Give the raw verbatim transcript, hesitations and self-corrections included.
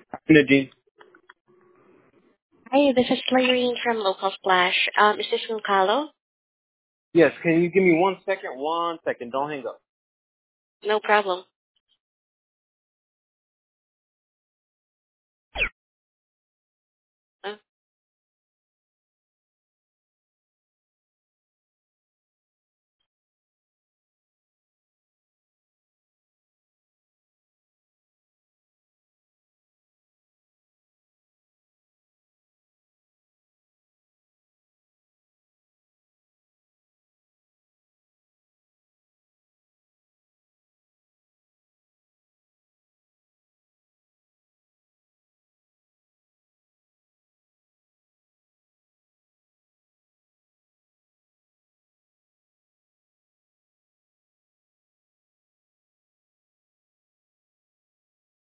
Nadine. Hi, this is Lyrene from Local Splash. Um, is this Concalo? Yes, can you give me one second? One second. Don't hang up. No problem.